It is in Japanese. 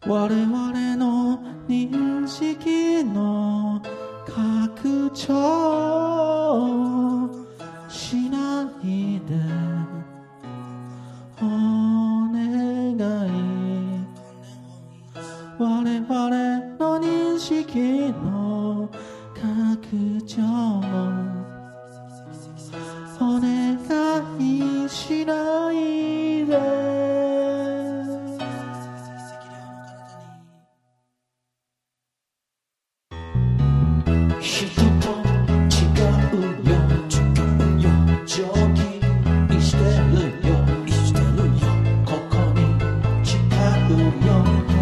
我々の認識の拡張しないでお願い。我々の認識の拡張お願いしないで。人と違うよ常軌してるよここに誓うよ